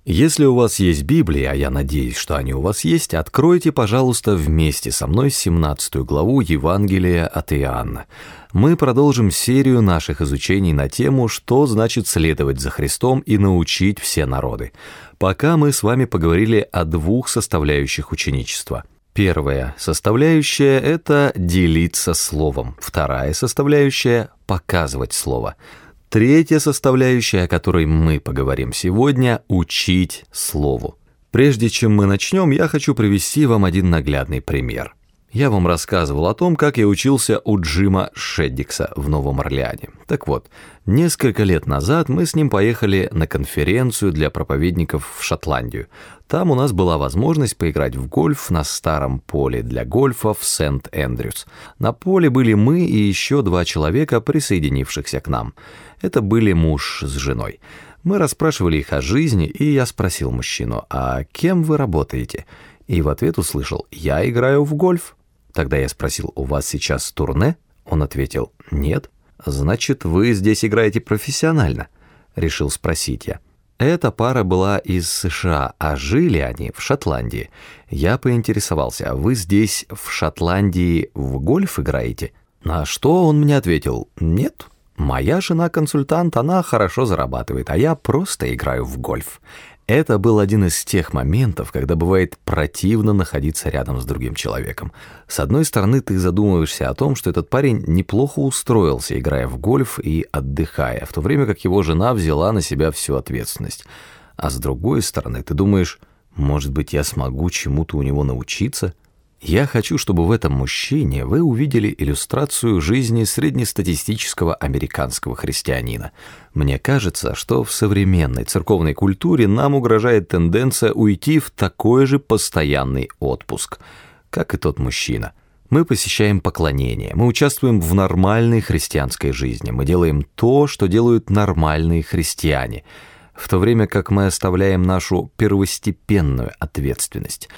Если у вас есть Библия, а я надеюсь, что они у вас есть, откройте, пожалуйста, вместе со мной 17 главу Евангелия от Иоанна. Мы продолжим серию наших изучений на тему, что значит следовать за Христом и научить все народы. Пока мы с вами поговорили о двух составляющих ученичества. Первая составляющая – это делиться словом. Вторая составляющая – показывать слово. Третья составляющая, о которой мы поговорим сегодня – учить слову. Прежде чем мы начнем, я хочу привести вам один наглядный пример. Я вам рассказывал о том, как я учился у Джима Шеддикса в Новом Орлеане. Так вот, несколько лет назад мы с ним поехали на конференцию для проповедников в Шотландию. Там у нас была возможность поиграть в гольф на старом поле для гольфа в Сент-Эндрюс. На поле были мы и еще 2 человека, присоединившихся к нам. Это были муж с женой. Мы расспрашивали их о жизни, и я спросил мужчину: «А кем вы работаете?» И в ответ услышал: «Я играю в гольф». Тогда я спросил: «У вас сейчас турне?» Он ответил: «Нет». «Значит, вы здесь играете профессионально?» Решил спросить я. Эта пара была из США, а жили они в Шотландии. Я поинтересовался: «А вы здесь, в Шотландии, в гольф играете?» На что он мне ответил: «Нет. Моя жена консультант, она хорошо зарабатывает, а я просто играю в гольф». Это был один из тех моментов, когда бывает противно находиться рядом с другим человеком. С одной стороны, ты задумываешься о том, что этот парень неплохо устроился, играя в гольф и отдыхая, в то время как его жена взяла на себя всю ответственность. А с другой стороны, ты думаешь: может быть, я смогу чему-то у него научиться? Я хочу, чтобы в этом мужчине вы увидели иллюстрацию жизни среднестатистического американского христианина. Мне кажется, что в современной церковной культуре нам угрожает тенденция уйти в такой же постоянный отпуск, как и тот мужчина. Мы посещаем поклонения, мы участвуем в нормальной христианской жизни, мы делаем то, что делают нормальные христиане, в то время как мы оставляем нашу первостепенную ответственность,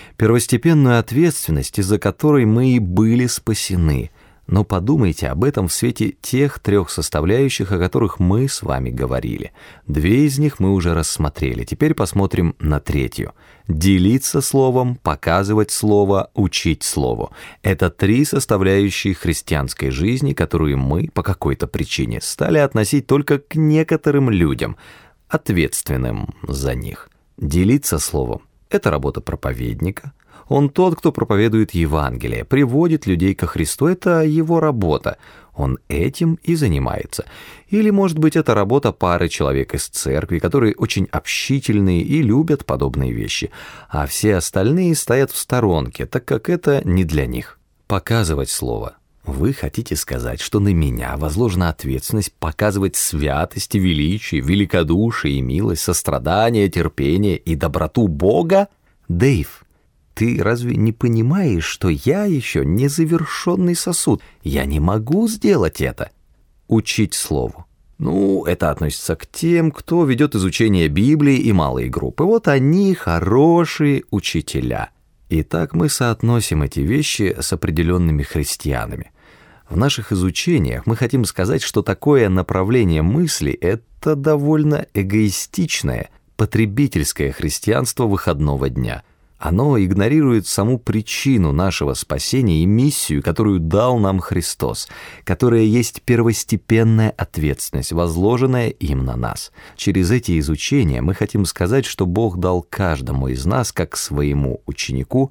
из-за которой мы и были спасены. Но подумайте об этом в свете тех 3 составляющих, о которых мы с вами говорили. 2 из них мы уже рассмотрели, теперь посмотрим на 3. Делиться словом, показывать слово, учить слову. Это 3 составляющие христианской жизни, которые мы по какой-то причине стали относить только к некоторым людям, ответственным за них. Делиться словом – это работа проповедника. Он тот, кто проповедует Евангелие, приводит людей ко Христу. Это его работа. Он этим и занимается. Или, может быть, это работа пары человек из церкви, которые очень общительные и любят подобные вещи, а все остальные стоят в сторонке, так как это не для них. Показывать слово. Вы хотите сказать, что на меня возложена ответственность показывать святость, величие, великодушие и милость, сострадание, терпение и доброту Бога? Дэйв, ты разве не понимаешь, что я еще не завершенный сосуд? Я не могу сделать это. Учить слову. Это относится к тем, кто ведет изучение Библии и малые группы. Вот они хорошие учителя. Итак, мы соотносим эти вещи с определенными христианами. В наших изучениях мы хотим сказать, что такое направление мысли – это довольно эгоистичное, потребительское христианство выходного дня. Оно игнорирует саму причину нашего спасения и миссию, которую дал нам Христос, которая есть первостепенная ответственность, возложенная им на нас. Через эти изучения мы хотим сказать, что Бог дал каждому из нас, как своему ученику,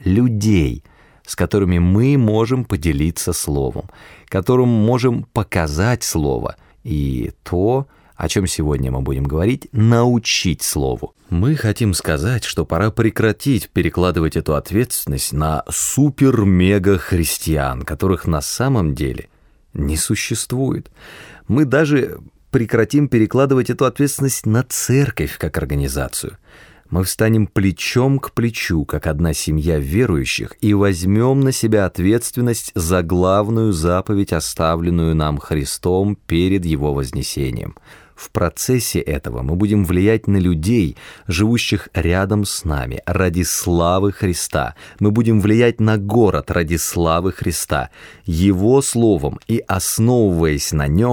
людей, с которыми мы можем поделиться словом, которым можем показать слово, и то, о чем сегодня мы будем говорить, научить слову. Мы хотим сказать, что пора прекратить перекладывать эту ответственность на супер-мега-христиан, которых на самом деле не существует. Мы даже прекратим перекладывать эту ответственность на церковь как организацию. Мы встанем плечом к плечу, как одна семья верующих, и возьмем на себя ответственность за главную заповедь, оставленную нам Христом перед Его вознесением. В процессе этого мы будем влиять на людей, живущих рядом с нами, ради славы Христа. Мы будем влиять на город ради славы Христа. Его словом и основываясь на нем,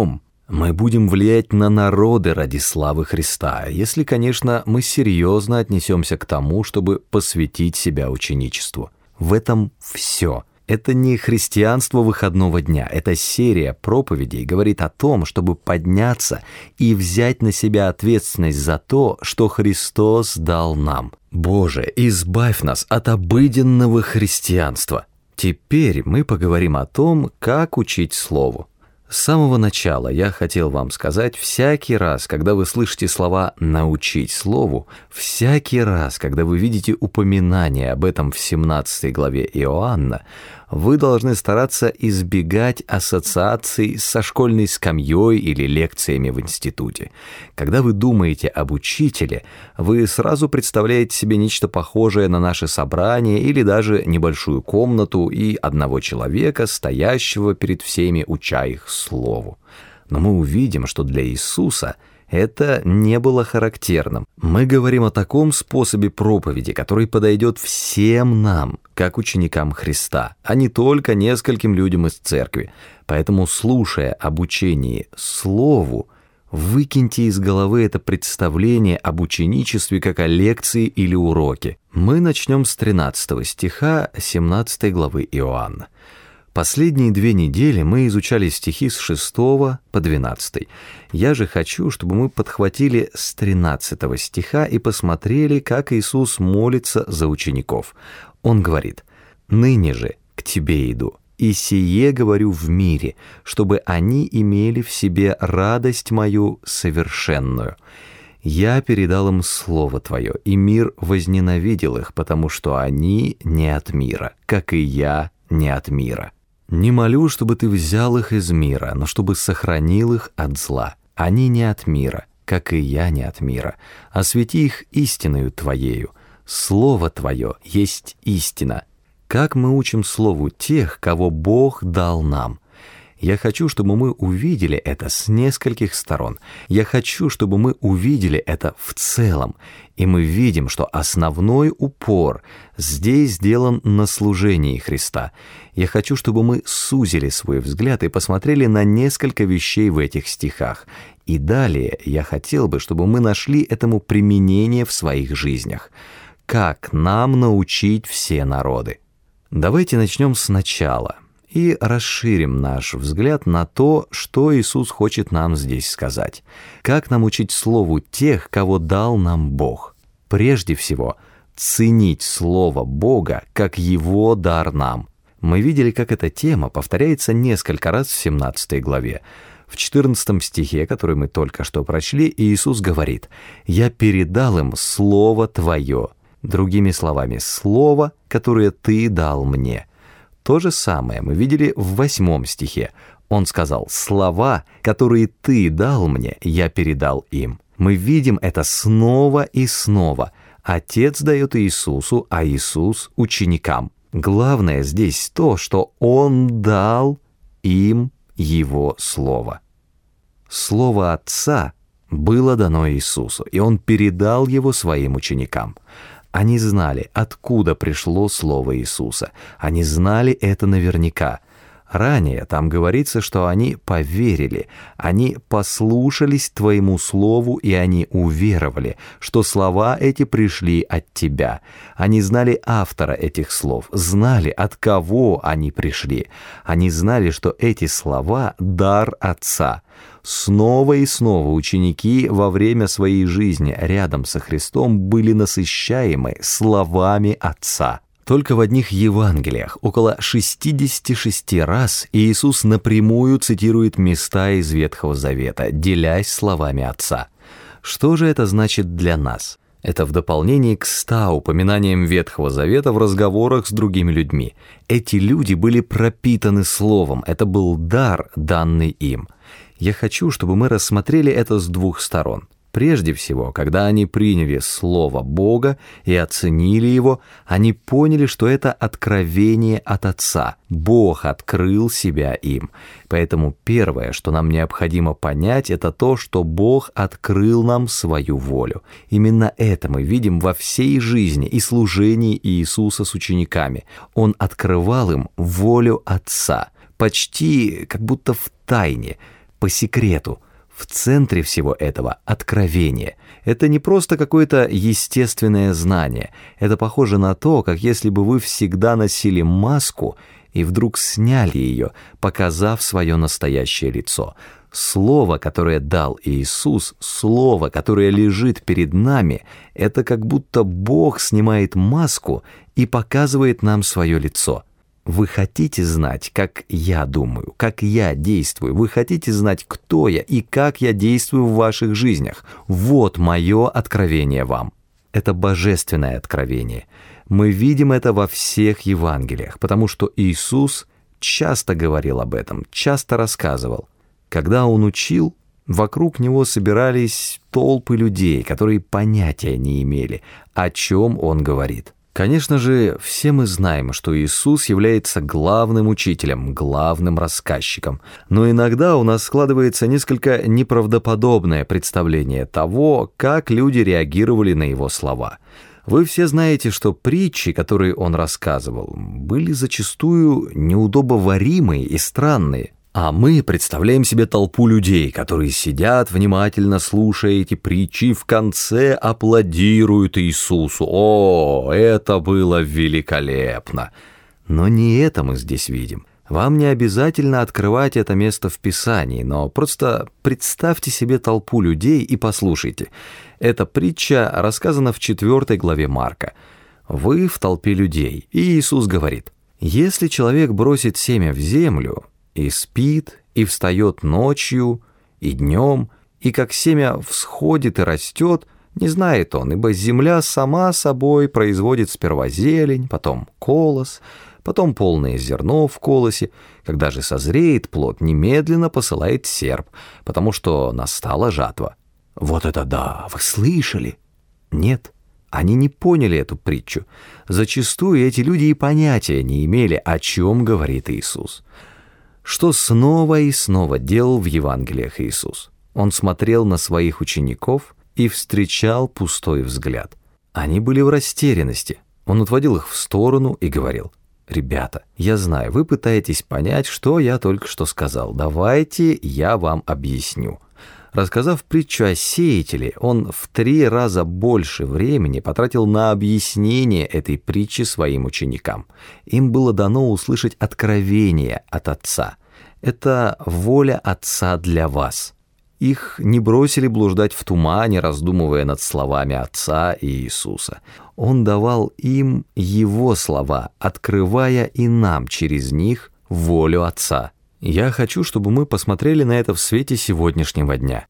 Мы будем влиять на народы ради славы Христа, если, конечно, мы серьезно отнесемся к тому, чтобы посвятить себя ученичеству. В этом все. Это не христианство выходного дня, это серия проповедей говорит о том, чтобы подняться и взять на себя ответственность за то, что Христос дал нам. Боже, избавь нас от обыденного христианства. Теперь мы поговорим о том, как учить Слову. С самого начала я хотел вам сказать, всякий раз, когда вы слышите слова «научить слову», всякий раз, когда вы видите упоминание об этом в 17 главе Иоанна, вы должны стараться избегать ассоциаций со школьной скамьей или лекциями в институте. Когда вы думаете об учителе, вы сразу представляете себе нечто похожее на наше собрание или даже небольшую комнату и одного человека, стоящего перед всеми, уча их слову. Но мы увидим, что для Иисуса это не было характерным. Мы говорим о таком способе проповеди, который подойдет всем нам, как ученикам Христа, а не только нескольким людям из церкви. Поэтому, слушая об учении Слову, выкиньте из головы это представление об ученичестве как о лекции или уроке. Мы начнем с 13 стиха 17 главы Иоанна. Последние 2 недели мы изучали стихи с 6 по 12. Я же хочу, чтобы мы подхватили с 13 стиха и посмотрели, как Иисус молится за учеников. Он говорит: «Ныне же к Тебе иду, и сие говорю в мире, чтобы они имели в себе радость Мою совершенную. Я передал им Слово Твое, и мир возненавидел их, потому что они не от мира, как и я не от мира. Не молю, чтобы Ты взял их из мира, но чтобы сохранил их от зла. Они не от мира, как и я не от мира. Освети их истиною Твоею. Слово Твое есть истина». Как мы учим Слову тех, кого Бог дал нам? Я хочу, чтобы мы увидели это с нескольких сторон. Я хочу, чтобы мы увидели это в целом. И мы видим, что основной упор здесь сделан на служении Христа. Я хочу, чтобы мы сузили свой взгляд и посмотрели на несколько вещей в этих стихах. И далее я хотел бы, чтобы мы нашли этому применение в своих жизнях. Как нам научить все народы? Давайте начнем сначала и расширим наш взгляд на то, что Иисус хочет нам здесь сказать. Как нам учить Слову тех, кого дал нам Бог? Прежде всего, ценить Слово Бога как Его дар нам. Мы видели, как эта тема повторяется несколько раз в 17 главе. В 14 стихе, который мы только что прочли, Иисус говорит: «Я передал им Слово Твое». Другими словами, Слово, которое Ты дал мне. То же самое мы видели в 8 стихе. Он сказал: «Слова, которые Ты дал мне, я передал им». Мы видим это снова и снова. Отец дает Иисусу, а Иисус — ученикам. Главное здесь то, что Он дал им Его Слово. Слово Отца было дано Иисусу, и Он передал его своим ученикам. Они знали, откуда пришло Слово Иисуса. Они знали это наверняка. Ранее там говорится, что они поверили, они послушались Твоему Слову, и они уверовали, что слова эти пришли от Тебя. Они знали автора этих слов, знали, от кого они пришли. Они знали, что эти слова — дар Отца. Снова и снова ученики во время своей жизни рядом со Христом были насыщаемы словами Отца. Только в одних Евангелиях около 66 раз Иисус напрямую цитирует места из Ветхого Завета, делясь словами Отца. Что же это значит для нас? Это в дополнение к 100 упоминаниям Ветхого Завета в разговорах с другими людьми. Эти люди были пропитаны Словом, это был дар, данный им. Я хочу, чтобы мы рассмотрели это с 2 сторон. Прежде всего, когда они приняли Слово Бога и оценили его, они поняли, что это откровение от Отца. Бог открыл себя им. Поэтому первое, что нам необходимо понять, это то, что Бог открыл нам свою волю. Именно это мы видим во всей жизни и служении Иисуса с учениками. Он открывал им волю Отца, почти как будто в тайне. по секрету. В центре всего этого откровение. Это не просто какое-то естественное знание. Это похоже на то, как если бы вы всегда носили маску и вдруг сняли ее, показав свое настоящее лицо. Слово, которое дал Иисус, слово, которое лежит перед нами, это как будто Бог снимает маску и показывает нам свое лицо. Вы хотите знать, как я думаю, как я действую? Вы хотите знать, кто я и как я действую в ваших жизнях? Вот мое откровение вам. Это божественное откровение. Мы видим это во всех Евангелиях, потому что Иисус часто говорил об этом, часто рассказывал. Когда Он учил, вокруг Него собирались толпы людей, которые понятия не имели, о чем Он говорит. Конечно же, все мы знаем, что Иисус является главным учителем, главным рассказчиком, но иногда у нас складывается несколько неправдоподобное представление того, как люди реагировали на Его слова. Вы все знаете, что притчи, которые Он рассказывал, были зачастую неудобоваримые и странные. А мы представляем себе толпу людей, которые сидят, внимательно слушая эти притчи, и в конце аплодируют Иисусу. О, это было великолепно! Но не это мы здесь видим. Вам не обязательно открывать это место в Писании, но просто представьте себе толпу людей и послушайте. Эта притча рассказана в 4 главе Марка. Вы в толпе людей, и Иисус говорит: «Если человек бросит семя в землю, и спит, и встает ночью, и днем, и как семя всходит и растет, не знает он, ибо земля сама собой производит сперва зелень, потом колос, потом полное зерно в колосе. Когда же созреет плод, немедленно посылает серп, потому что настала жатва». Вот это да! Вы слышали? Нет, они не поняли эту притчу. Зачастую эти люди и понятия не имели, о чем говорит Иисус. Что снова и снова делал в Евангелиях Иисус? Он смотрел на своих учеников и встречал пустой взгляд. Они были в растерянности. Он отводил их в сторону и говорил: «Ребята, я знаю, вы пытаетесь понять, что я только что сказал. Давайте я вам объясню». Рассказав притчу о сеятеле, он в 3 раза больше времени потратил на объяснение этой притчи своим ученикам. Им было дано услышать откровение от Отца. Это воля Отца для вас. Их не бросили блуждать в тумане, раздумывая над словами Отца и Иисуса. Он давал им Его слова, открывая и нам через них волю Отца. Я хочу, чтобы мы посмотрели на это в свете сегодняшнего дня.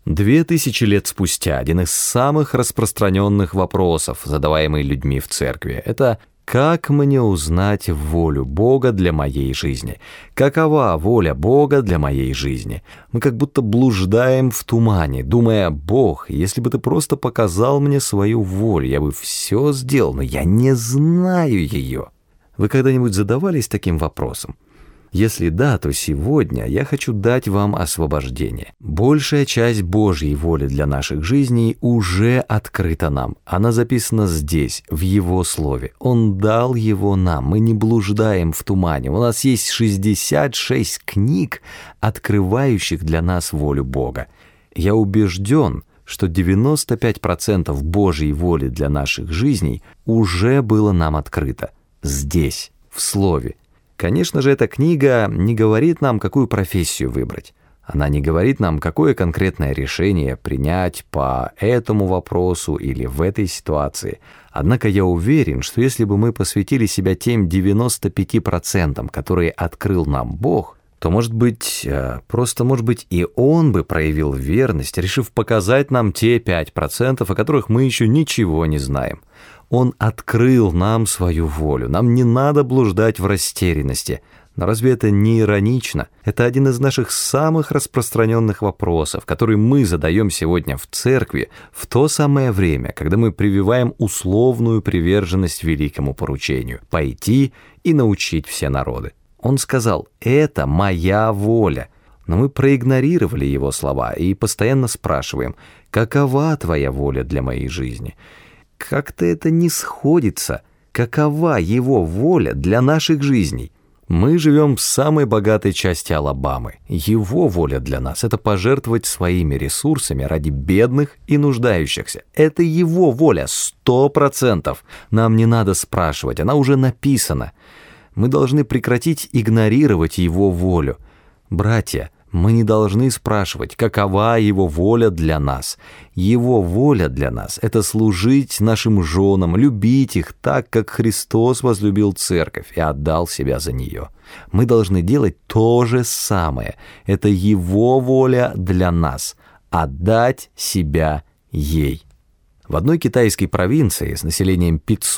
2000 лет спустя один из самых распространенных вопросов, задаваемый людьми в церкви, это: как мне узнать волю Бога для моей жизни? Какова воля Бога для моей жизни? Мы как будто блуждаем в тумане, думая: Бог, если бы ты просто показал мне свою волю, я бы все сделал, но я не знаю ее. Вы когда-нибудь задавались таким вопросом? Если да, то сегодня я хочу дать вам освобождение. Большая часть Божьей воли для наших жизней уже открыта нам. Она записана здесь, в Его Слове. Он дал его нам. Мы не блуждаем в тумане. У нас есть 66 книг, открывающих для нас волю Бога. Я убежден, что 95% Божьей воли для наших жизней уже было нам открыто. Здесь, в Слове. Конечно же, эта книга не говорит нам, какую профессию выбрать. Она не говорит нам, какое конкретное решение принять по этому вопросу или в этой ситуации. Однако я уверен, что если бы мы посвятили себя тем 95%, которые открыл нам Бог, то, может быть, и Он бы проявил верность, решив показать нам те 5%, о которых мы еще ничего не знаем. Он открыл нам свою волю. Нам не надо блуждать в растерянности. Но разве это не иронично? Это один из наших самых распространенных вопросов, который мы задаем сегодня в церкви в то самое время, когда мы прививаем условную приверженность великому поручению – пойти и научить все народы. Он сказал: «Это моя воля». Но мы проигнорировали его слова и постоянно спрашиваем: «Какова твоя воля для моей жизни?» Как-то это не сходится. Какова его воля для наших жизней? Мы живем в самой богатой части Алабамы. Его воля для нас – это пожертвовать своими ресурсами ради бедных и нуждающихся. Это его воля, 100%. Нам не надо спрашивать, она уже написана. Мы должны прекратить игнорировать его волю. Братья, мы не должны спрашивать, какова его воля для нас. Его воля для нас – это служить нашим женам, любить их так, как Христос возлюбил церковь и отдал себя за нее. Мы должны делать то же самое. Это его воля для нас – отдать себя ей. В одной китайской провинции с населением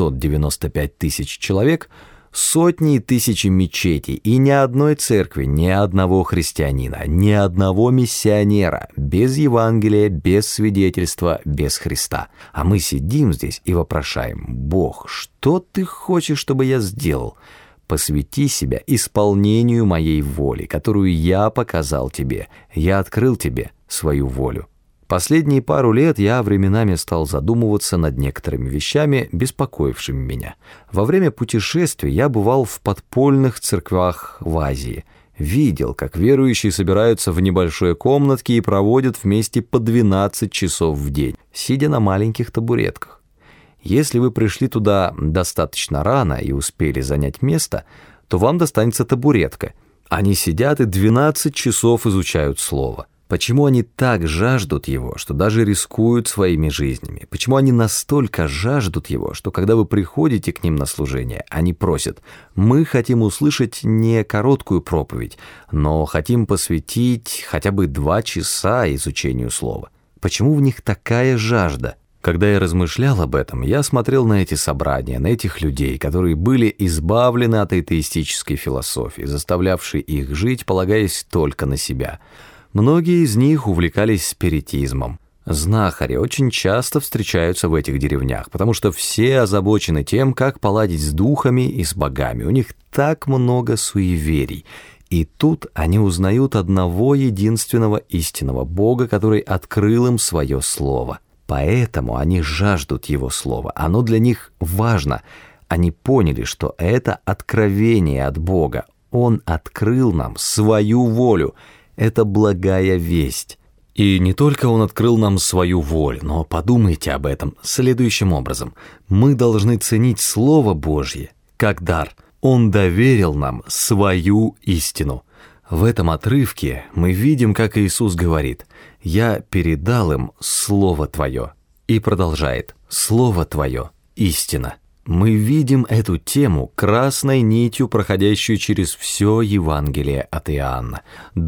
595 тысяч человек – сотни и тысячи мечетей, и ни одной церкви, ни одного христианина, ни одного миссионера, без Евангелия, без свидетельства, без Христа. А мы сидим здесь и вопрошаем: «Бог, что ты хочешь, чтобы я сделал? Посвяти себя исполнению моей воли, которую я показал тебе. Я открыл тебе свою волю». Последние пару лет я временами стал задумываться над некоторыми вещами, беспокоившими меня. Во время путешествий я бывал в подпольных церквях в Азии. Видел, как верующие собираются в небольшой комнатке и проводят вместе по 12 часов в день, сидя на маленьких табуретках. Если вы пришли туда достаточно рано и успели занять место, то вам достанется табуретка. Они сидят и 12 часов изучают Слово. Почему они так жаждут его, что даже рискуют своими жизнями? Почему они настолько жаждут его, что когда вы приходите к ним на служение, они просят: «Мы хотим услышать не короткую проповедь, но хотим посвятить хотя бы 2 часа изучению слова». Почему в них такая жажда? Когда я размышлял об этом, я смотрел на эти собрания, на этих людей, которые были избавлены от атеистической философии, заставлявшей их жить, полагаясь только на себя. Многие из них увлекались спиритизмом. Знахари очень часто встречаются в этих деревнях, потому что все озабочены тем, как поладить с духами и с богами. У них так много суеверий. И тут они узнают одного единственного истинного Бога, который открыл им свое слово. Поэтому они жаждут его слова. Оно для них важно. Они поняли, что это откровение от Бога. Он открыл нам свою волю. Это благая весть. И не только он открыл нам свою волю, но подумайте об этом следующим образом. Мы должны ценить Слово Божье как дар. Он доверил нам свою истину. В этом отрывке мы видим, как Иисус говорит: «Я передал им Слово Твое». И продолжает: «Слово Твое – истина». Мы видим эту тему красной нитью, проходящую через все Евангелие от Иоанна.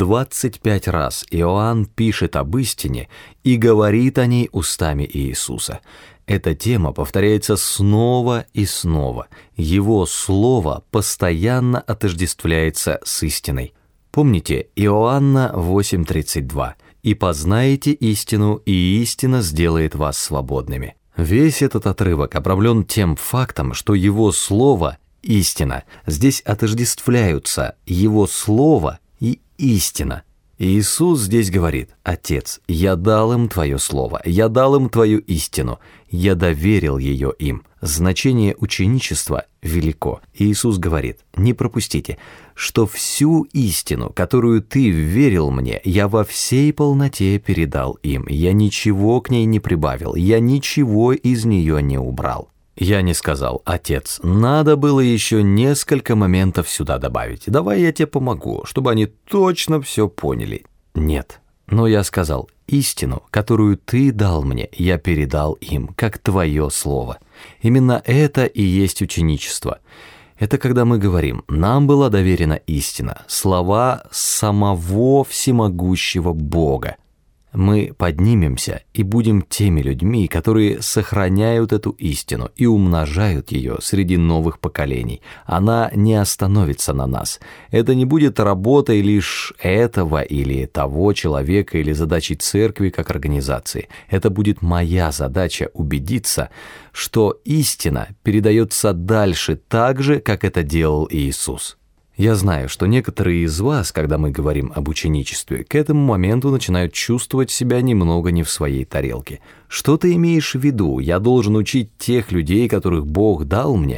25 раз Иоанн пишет об истине и говорит о ней устами Иисуса. Эта тема повторяется снова и снова. Его слово постоянно отождествляется с истиной. Помните Иоанна 8:32: «И познаете истину, и истина сделает вас свободными». Весь этот отрывок обрамлен тем фактом, что его слово – истина. Здесь отождествляются его слово и истина. Иисус здесь говорит: «Отец, я дал им Твое слово, я дал им Твою истину, я доверил ее им». Значение ученичества велико. Иисус говорит: «Не пропустите, что всю истину, которую Ты вверил мне, я во всей полноте передал им. Я ничего к ней не прибавил, я ничего из нее не убрал». Я не сказал: «Отец, надо было еще несколько моментов сюда добавить. Давай я тебе помогу, чтобы они точно все поняли». Нет. Но я сказал: «Истину, которую ты дал мне, я передал им, как твое слово». Именно это и есть ученичество. Это когда мы говорим: нам была доверена истина, слова самого всемогущего Бога. Мы поднимемся и будем теми людьми, которые сохраняют эту истину и умножают ее среди новых поколений. Она не остановится на нас. Это не будет работой лишь этого или того человека или задачей церкви как организации. Это будет моя задача убедиться, что истина передается дальше так же, как это делал Иисус. Я знаю, что некоторые из вас, когда мы говорим об ученичестве, к этому моменту начинают чувствовать себя немного не в своей тарелке. Что ты имеешь в виду? Я должен учить тех людей, которых Бог дал мне?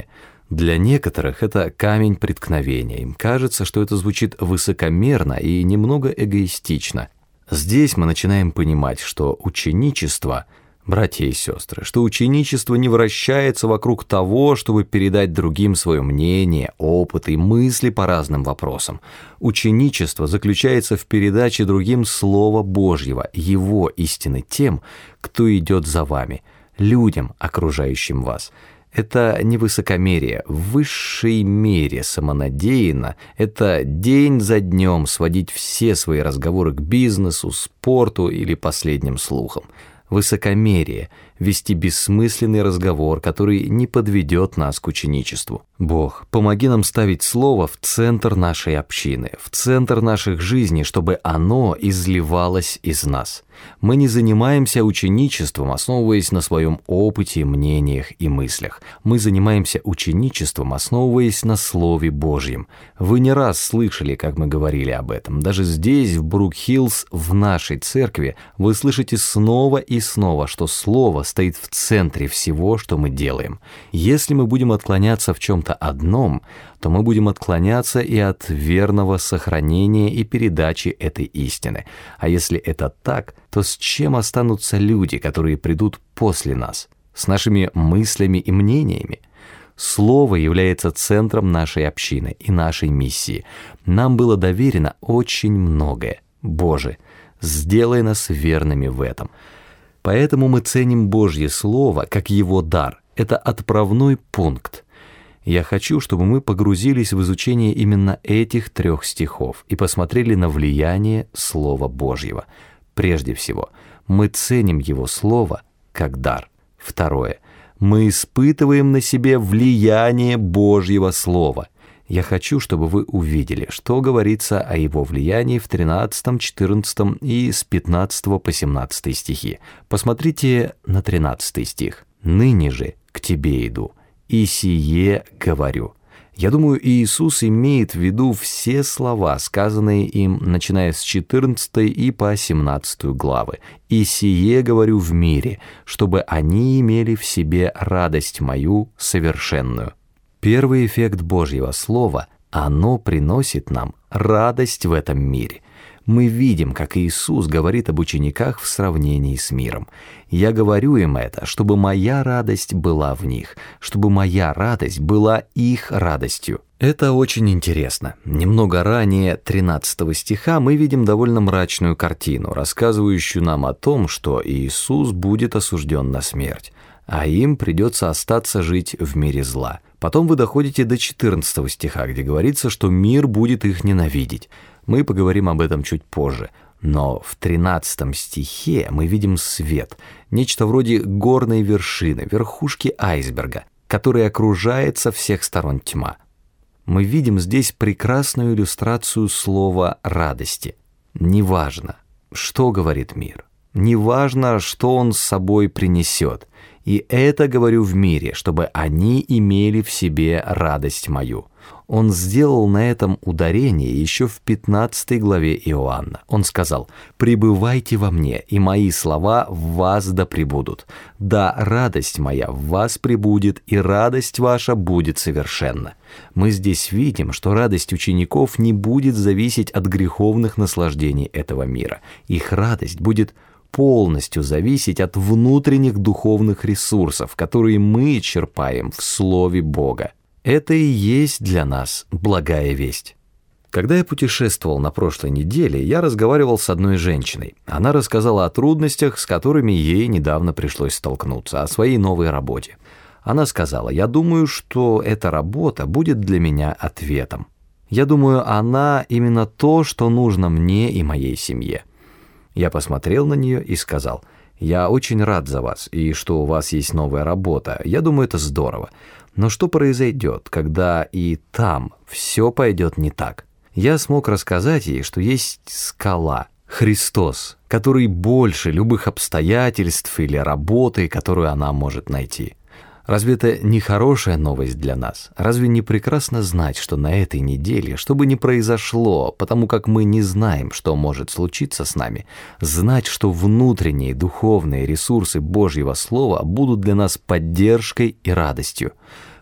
Для некоторых это камень преткновения. Им кажется, что это звучит высокомерно и немного эгоистично. Здесь мы начинаем понимать, что ученичество, братья и сестры, что ученичество не вращается вокруг того, чтобы передать другим свое мнение, опыт и мысли по разным вопросам. Ученичество заключается в передаче другим Слова Божьего, Его истины тем, кто идет за вами, людям, окружающим вас. Это не высокомерие, в высшей мере самонадеянно, это день за днем сводить все свои разговоры к бизнесу, спорту или последним слухам. Высокомерие – вести бессмысленный разговор, который не подведет нас к ученичеству. Бог, помоги нам ставить Слово в центр нашей общины, в центр наших жизней, чтобы оно изливалось из нас. Мы не занимаемся ученичеством, основываясь на своем опыте, мнениях и мыслях. Мы занимаемся ученичеством, основываясь на Слове Божьем. Вы не раз слышали, как мы говорили об этом. Даже здесь, в Брук-Хиллз, в нашей церкви, вы слышите снова и снова, что Слово стоит в центре всего, что мы делаем. Если мы будем отклоняться в чем-то одном, то мы будем отклоняться и от верного сохранения и передачи этой истины. А если это так, то с чем останутся люди, которые придут после нас? С нашими мыслями и мнениями? Слово является центром нашей общины и нашей миссии. Нам было доверено очень многое. Боже, сделай нас верными в этом. Поэтому мы ценим Божье Слово как Его дар. Это отправной пункт. Я хочу, чтобы мы погрузились в изучение именно этих 3 стихов и посмотрели на влияние Слова Божьего. Прежде всего, мы ценим Его Слово как дар. Второе. Мы испытываем на себе влияние Божьего Слова. Я хочу, чтобы вы увидели, что говорится о его влиянии в 13, 14 и с 15 по 17 стихи. Посмотрите на 13 стих. «Ныне же к тебе иду, и сие говорю». Я думаю, Иисус имеет в виду все слова, сказанные им, начиная с 14 и по 17 главы. «И сие говорю в мире, чтобы они имели в себе радость мою совершенную». Первый эффект Божьего Слова – оно приносит нам радость в этом мире. Мы видим, как Иисус говорит об учениках в сравнении с миром. «Я говорю им это, чтобы моя радость была в них, чтобы моя радость была их радостью». Это очень интересно. Немного ранее 13 стиха мы видим довольно мрачную картину, рассказывающую нам о том, что Иисус будет осужден на смерть, а им придется остаться жить в мире зла. Потом вы доходите до 14 стиха, где говорится, что мир будет их ненавидеть. Мы поговорим об этом чуть позже. Но в 13 стихе мы видим свет, нечто вроде горной вершины, верхушки айсберга, которой окружает со всех сторон тьма. Мы видим здесь прекрасную иллюстрацию слова «радости». Неважно, что говорит мир, неважно, что он с собой принесет. И это говорю в мире, чтобы они имели в себе радость мою. Он сделал на этом ударение еще в 15 главе Иоанна. Он сказал: «Пребывайте во мне, и мои слова в вас да пребудут. Да, радость моя в вас пребудет, и радость ваша будет совершенна». Мы здесь видим, что радость учеников не будет зависеть от греховных наслаждений этого мира. Их радость будет полностью зависеть от внутренних духовных ресурсов, которые мы черпаем в Слове Бога. Это и есть для нас благая весть. Когда я путешествовал на прошлой неделе, я разговаривал с одной женщиной. Она рассказала о трудностях, с которыми ей недавно пришлось столкнуться, о своей новой работе. Она сказала: «Я думаю, что эта работа будет для меня ответом. Я думаю, она именно то, что нужно мне и моей семье». Я посмотрел на нее и сказал: «Я очень рад за вас, и что у вас есть новая работа. Я думаю, это здорово. Но что произойдет, когда и там все пойдет не так?» Я смог рассказать ей, что есть скала, Христос, который больше любых обстоятельств или работы, которую она может найти. Разве это не хорошая новость для нас? Разве не прекрасно знать, что на этой неделе, что бы ни произошло, потому как мы не знаем, что может случиться с нами, знать, что внутренние духовные ресурсы Божьего Слова будут для нас поддержкой и радостью?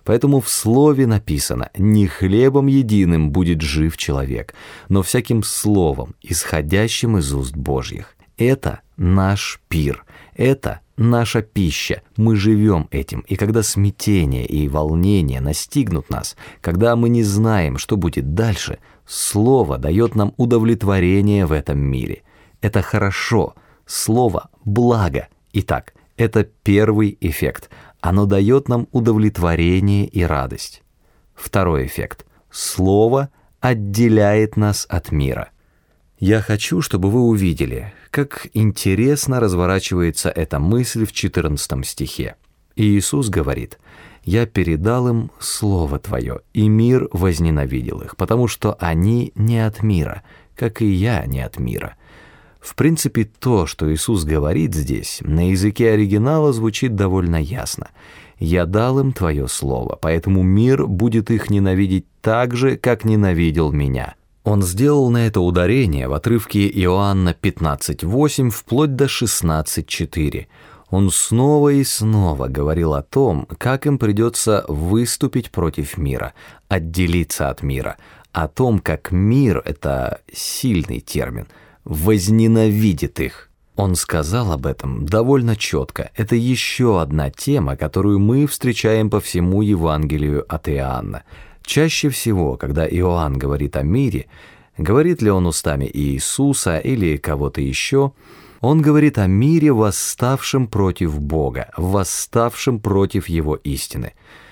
Поэтому в Слове написано: «Не хлебом единым будет жив человек, но всяким словом, исходящим из уст Божьих». Это наш пир, это наша пища, мы живем этим, и когда смятение и волнение настигнут нас, когда мы не знаем, что будет дальше, Слово дает нам удовлетворение в этом мире. Это хорошо, Слово – благо. Итак, это первый эффект. Оно дает нам удовлетворение и радость. Второй эффект. Слово отделяет нас от мира. Я хочу, чтобы вы увидели, как интересно разворачивается эта мысль в 14 стихе. И Иисус говорит: «Я передал им Слово Твое, и мир возненавидел их, потому что они не от мира, как и я не от мира». В принципе, то, что Иисус говорит здесь, на языке оригинала звучит довольно ясно. «Я дал им Твое Слово, поэтому мир будет их ненавидеть так же, как ненавидел меня». Он сделал на это ударение в отрывке Иоанна 15:8 вплоть до 16:4. Он снова и снова говорил о том, как им придется выступить против мира, отделиться от мира, о том, как мир — это сильный термин, возненавидит их. Он сказал об этом довольно четко. Это еще одна тема, которую мы встречаем по всему Евангелию от Иоанна. Чаще всего, когда Иоанн говорит о мире, говорит ли он устами Иисуса или кого-то еще, он говорит о мире, восставшем против Бога, восставшем против Его истины.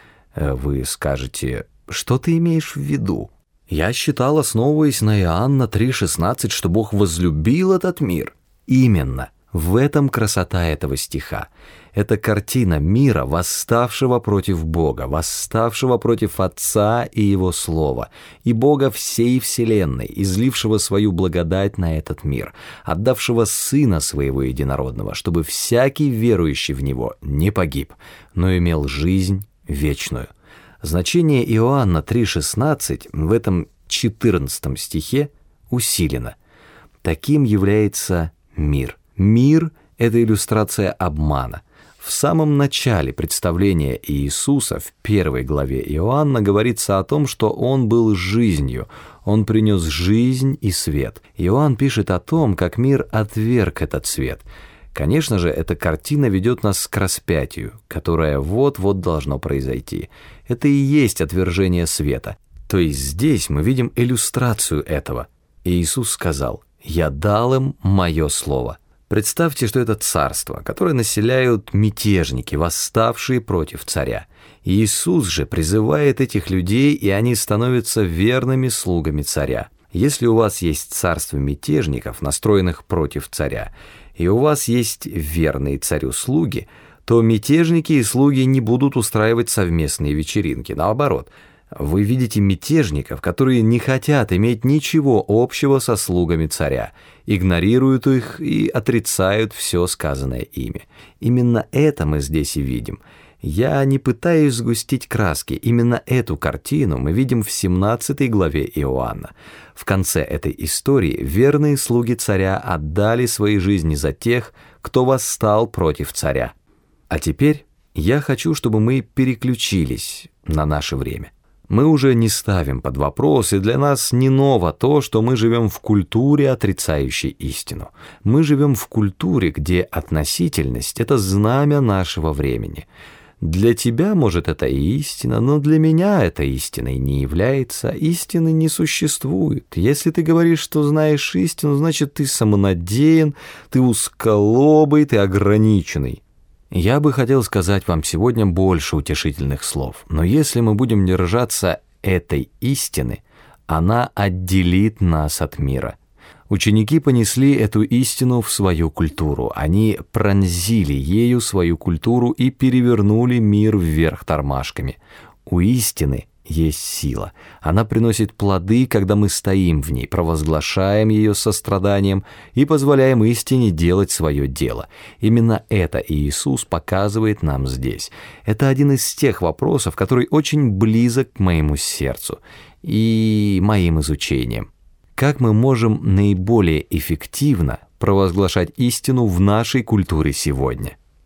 Вы скажете: что ты имеешь в виду? Я считал, основываясь на Иоанна 3:16, что Бог возлюбил этот мир. Именно. В этом красота этого стиха. Это картина мира, восставшего против Бога, восставшего против Отца и Его Слова, и Бога всей вселенной, излившего свою благодать на этот мир, отдавшего Сына Своего Единородного, чтобы всякий верующий в Него не погиб, но имел жизнь вечную. Значение Иоанна 3:16 в этом 14 стихе усилено. Таким является мир. Мир — это иллюстрация обмана. В самом начале представления Иисуса, в 1 главе Иоанна, говорится о том, что Он был жизнью, Он принес жизнь и свет. Иоанн пишет о том, как мир отверг этот свет. Конечно же, эта картина ведет нас к распятию, которое вот-вот должно произойти. Это и есть отвержение света. То есть здесь мы видим иллюстрацию этого. Иисус сказал: «Я дал им Мое Слово». Представьте, что это царство, которое населяют мятежники, восставшие против царя. Иисус же призывает этих людей, и они становятся верными слугами царя. Если у вас есть царство мятежников, настроенных против царя, и у вас есть верные царю слуги, то мятежники и слуги не будут устраивать совместные вечеринки. Наоборот, вы видите мятежников, которые не хотят иметь ничего общего со слугами царя, игнорируют их и отрицают все сказанное ими. Именно это мы здесь и видим. Я не пытаюсь сгустить краски. Именно эту картину мы видим в 17 главе Иоанна. В конце этой истории верные слуги царя отдали свои жизни за тех, кто восстал против царя. А теперь я хочу, чтобы мы переключились на наше время. Мы уже не ставим под вопрос, и для нас не ново то, что мы живем в культуре, отрицающей истину. Мы живем в культуре, где относительность — это знамя нашего времени. Для тебя, может, это и истина, но для меня это истиной не является, истины не существует. Если ты говоришь, что знаешь истину, значит, ты самонадеян, ты узколобый, ты ограниченный. Я бы хотел сказать вам сегодня больше утешительных слов, но если мы будем держаться этой истины, она отделит нас от мира. Ученики понесли эту истину в свою культуру, они пронзили ею свою культуру и перевернули мир вверх тормашками. У истины есть сила. Она приносит плоды, когда мы стоим в ней, провозглашаем ее состраданием и позволяем истине делать свое дело. Именно это Иисус показывает нам здесь. Это один из тех вопросов, который очень близок к моему сердцу и моим изучениям. Как мы можем наиболее эффективно провозглашать истину в нашей культуре сегодня?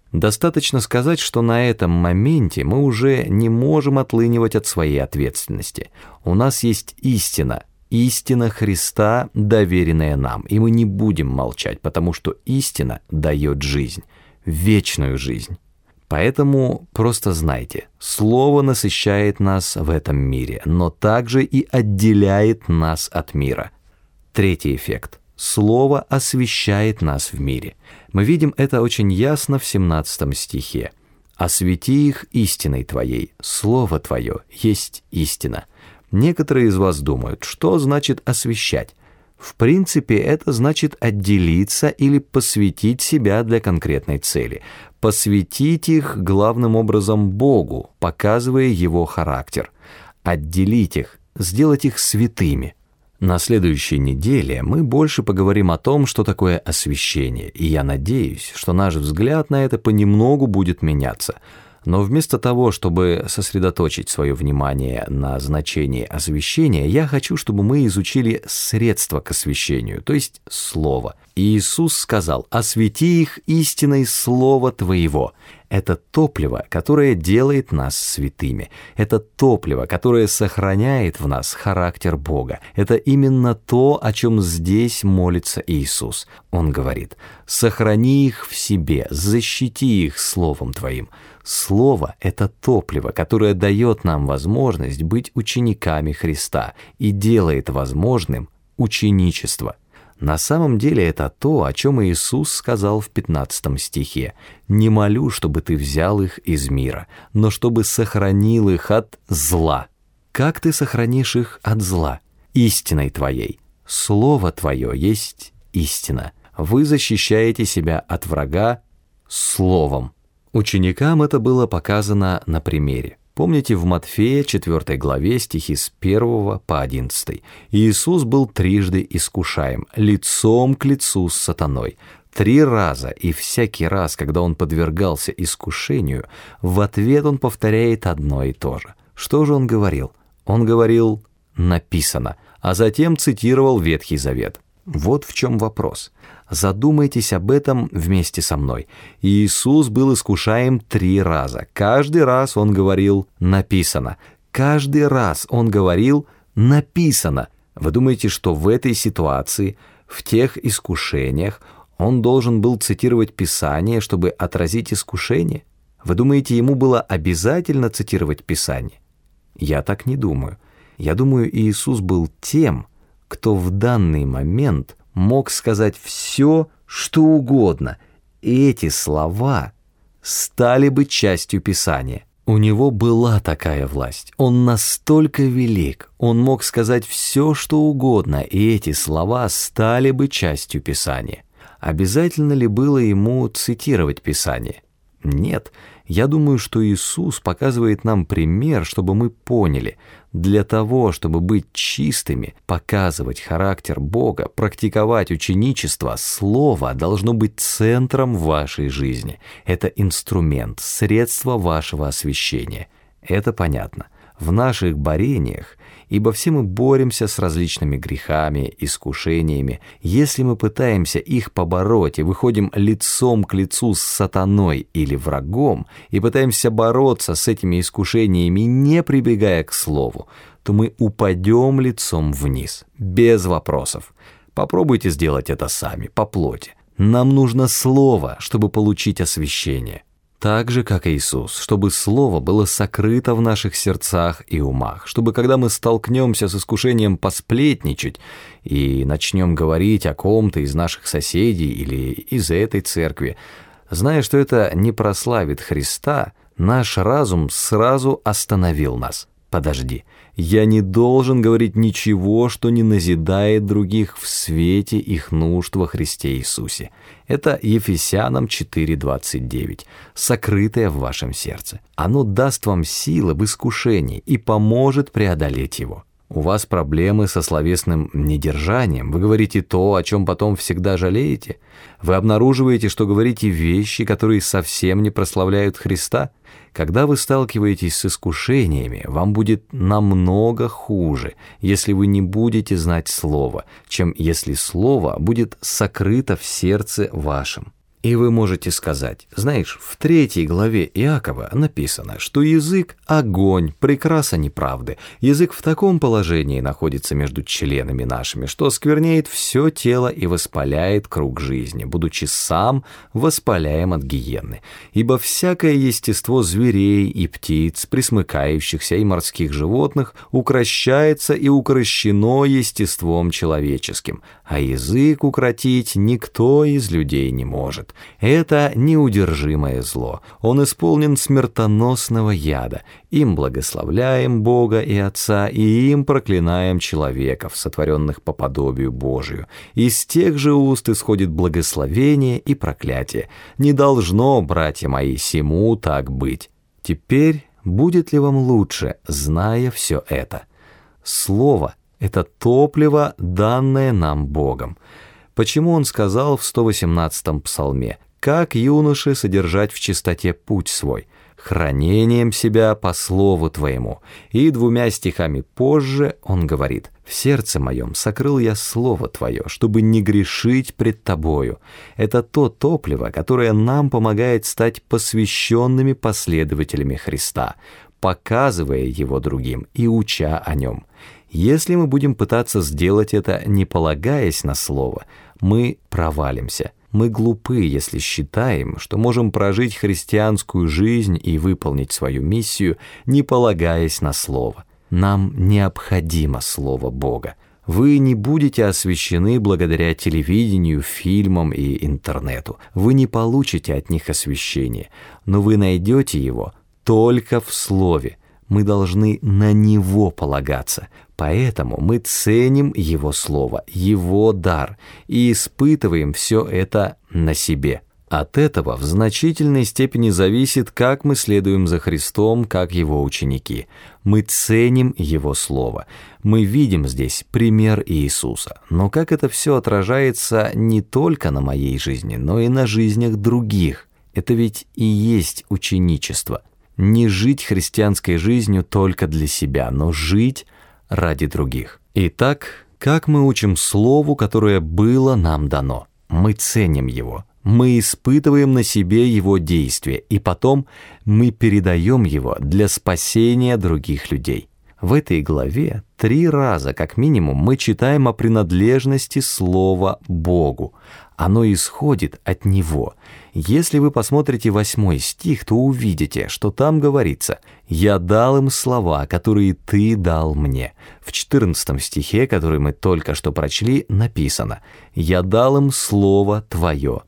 Достаточно сказать, что на этом моменте мы уже не можем отлынивать от своей ответственности. У нас есть истина, истина Христа, доверенная нам, и мы не будем молчать, потому что истина дает жизнь, вечную жизнь. Поэтому просто знайте, Слово насыщает нас в этом мире, но также и отделяет нас от мира. Третий эффект. Слово освящает нас в мире. Мы видим это очень ясно в 17 стихе. «Освети их истиной Твоей, Слово Твое есть истина». Некоторые из вас думают, что значит освящать? В принципе, это значит отделиться или посвятить себя для конкретной цели. Посвятить их главным образом Богу, показывая Его характер. Отделить их, сделать их святыми. На следующей неделе мы больше поговорим о том, что такое освящение, и я надеюсь, что наш взгляд на это понемногу будет меняться. Но вместо того, чтобы сосредоточить свое внимание на значении освящения, я хочу, чтобы мы изучили средства к освящению, то есть Слово. И Иисус сказал: «Освети их истиной Слова Твоего». Это топливо, которое делает нас святыми. Это топливо, которое сохраняет в нас характер Бога. Это именно то, о чем здесь молится Иисус. Он говорит: «Сохрани их в себе, защити их Словом Твоим». Слово — это топливо, которое дает нам возможность быть учениками Христа и делает возможным ученичество. На самом деле это то, о чем Иисус сказал в 15 стихе. «Не молю, чтобы ты взял их из мира, но чтобы сохранил их от зла». Как ты сохранишь их от зла? Истиной Твоей. Слово Твое есть истина. Вы защищаете себя от врага Словом. Ученикам это было показано на примере. Помните, в Матфея 4 главе стихи с 1 по 11. Иисус был трижды искушаем, лицом к лицу с сатаной. 3 раза, и всякий раз, когда он подвергался искушению, в ответ он повторяет одно и то же. Что же он говорил? Он говорил «написано», а затем цитировал Ветхий Завет. Вот в чем вопрос. Задумайтесь об этом вместе со мной. Иисус был искушаем 3 раза. Каждый раз он говорил «написано». Каждый раз он говорил «написано». Вы думаете, что в этой ситуации, в тех искушениях, он должен был цитировать Писание, чтобы отразить искушение? Вы думаете, ему было обязательно цитировать Писание? Я так не думаю. Я думаю, Иисус был тем, кто в данный момент мог сказать все, что угодно, и эти слова стали бы частью Писания. У него была такая власть, он настолько велик, он мог сказать все, что угодно, и эти слова стали бы частью Писания. Обязательно ли было ему цитировать Писание? Нет, я думаю, что Иисус показывает нам пример, чтобы мы поняли, для того, чтобы быть чистыми, показывать характер Бога, практиковать ученичество, Слово должно быть центром вашей жизни. Это инструмент, средство вашего освящения. Это понятно. В наших борениях, ибо все мы боремся с различными грехами, искушениями, если мы пытаемся их побороть и выходим лицом к лицу с сатаной или врагом и пытаемся бороться с этими искушениями, не прибегая к Слову, то мы упадем лицом вниз, без вопросов. Попробуйте сделать это сами, по плоти. Нам нужно Слово, чтобы получить освящение. Так же, как Иисус, чтобы Слово было сокрыто в наших сердцах и умах, чтобы, когда мы столкнемся с искушением посплетничать и начнем говорить о ком-то из наших соседей или из этой церкви, зная, что это не прославит Христа, наш разум сразу остановил нас. Подожди, я не должен говорить ничего, что не назидает других в свете их нужд во Христе Иисусе. Это Ефесянам 4:29, сокрытое в вашем сердце. Оно даст вам силы в искушении и поможет преодолеть его. У вас проблемы со словесным недержанием, вы говорите то, о чем потом всегда жалеете? Вы обнаруживаете, что говорите вещи, которые совсем не прославляют Христа? Когда вы сталкиваетесь с искушениями, вам будет намного хуже, если вы не будете знать Слово, чем если Слово будет сокрыто в сердце вашем. И вы можете сказать, знаешь, в 3 главе Иакова написано, что язык – огонь, прекраса неправды. Язык в таком положении находится между членами нашими, что оскверняет все тело и воспаляет круг жизни, будучи сам воспаляем от гиенны. Ибо всякое естество зверей и птиц, пресмыкающихся и морских животных, укрощается и укрощено естеством человеческим, а язык укротить никто из людей не может. Это неудержимое зло. Он исполнен смертоносного яда. Им благословляем Бога и Отца, и им проклинаем человеков, сотворенных по подобию Божию. Из тех же уст исходит благословение и проклятие. Не должно, братья мои, сему так быть. Теперь будет ли вам лучше, зная все это? Слово — это топливо, данное нам Богом. Почему он сказал в 118-м псалме: «Как юноше содержать в чистоте путь свой, хранением себя по слову твоему». И 2 стихами позже он говорит: «В сердце моем сокрыл я слово твое, чтобы не грешить пред тобою». Это то топливо, которое нам помогает стать посвященными последователями Христа, показывая его другим и уча о нем. Если мы будем пытаться сделать это, не полагаясь на слово, мы провалимся. Мы глупы, если считаем, что можем прожить христианскую жизнь и выполнить свою миссию, не полагаясь на слово. Нам необходимо слово Бога. Вы не будете освящены благодаря телевидению, фильмам и интернету. Вы не получите от них освящение, но вы найдете его только в слове. Мы должны на него полагаться. Поэтому мы ценим его слово, его дар, и испытываем все это на себе. От этого в значительной степени зависит, как мы следуем за Христом, как его ученики. Мы ценим его слово. Мы видим здесь пример Иисуса. Но как это все отражается не только на моей жизни, но и на жизнях других? Это ведь и есть ученичество. Не жить христианской жизнью только для себя, но жить ради других. Итак, как мы учим слову, которое было нам дано? Мы ценим его, мы испытываем на себе его действие, и потом мы передаем его для спасения других людей. В этой главе 3 раза, как минимум, мы читаем о принадлежности слова Богу. Оно исходит от Него. Если вы посмотрите 8 стих, то увидите, что там говорится: «Я дал им слова, которые ты дал мне». В 14 стихе, который мы только что прочли, написано: «Я дал им слово твое».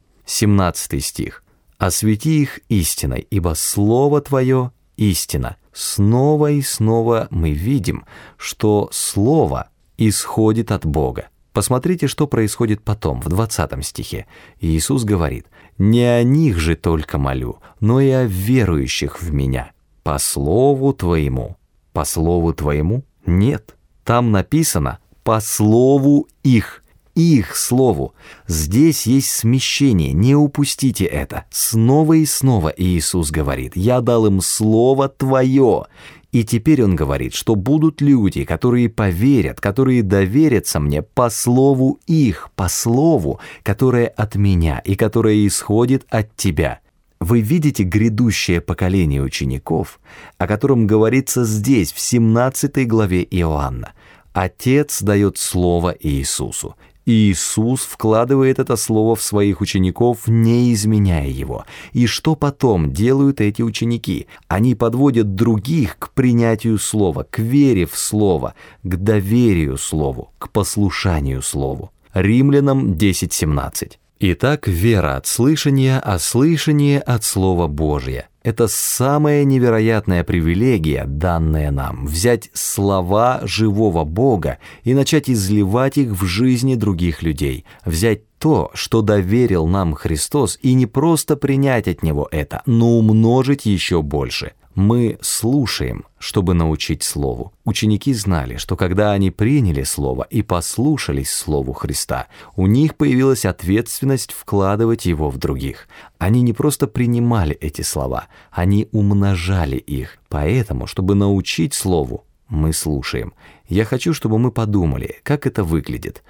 17 стих: «Освети их истиной, ибо слово твое — истина». Снова и снова мы видим, что слово исходит от Бога. Посмотрите, что происходит потом, в 20 стихе. Иисус говорит: «Не о них же только молю, но и о верующих в Меня. По слову твоему». По слову твоему? Нет. Там написано «по слову их». Их слову. Здесь есть смещение, не упустите это. Снова и снова Иисус говорит: «Я дал им слово твое». И теперь Он говорит, что будут люди, которые поверят, которые доверятся мне по слову их, по слову, которое от Меня и которое исходит от тебя. Вы видите грядущее поколение учеников, о котором говорится здесь, в 17 главе Иоанна. Отец дает слово Иисусу. Иисус вкладывает это слово в своих учеников, не изменяя его. И что потом делают эти ученики? Они подводят других к принятию слова, к вере в слово, к доверию слову, к послушанию слову. Римлянам 10:17. Итак, вера от слышания, а слышание от Слова Божия. Это самая невероятная привилегия, данная нам, взять слова живого Бога и начать изливать их в жизни других людей, взять то, что доверил нам Христос, и не просто принять от Него это, но умножить еще больше. Мы слушаем, чтобы научить Слову. Ученики знали, что когда они приняли Слово и послушались Слову Христа, у них появилась ответственность вкладывать его в других. Они не просто принимали эти слова, они умножали их. Поэтому, чтобы научить Слову, мы слушаем. Я хочу, чтобы мы подумали, как это выглядит.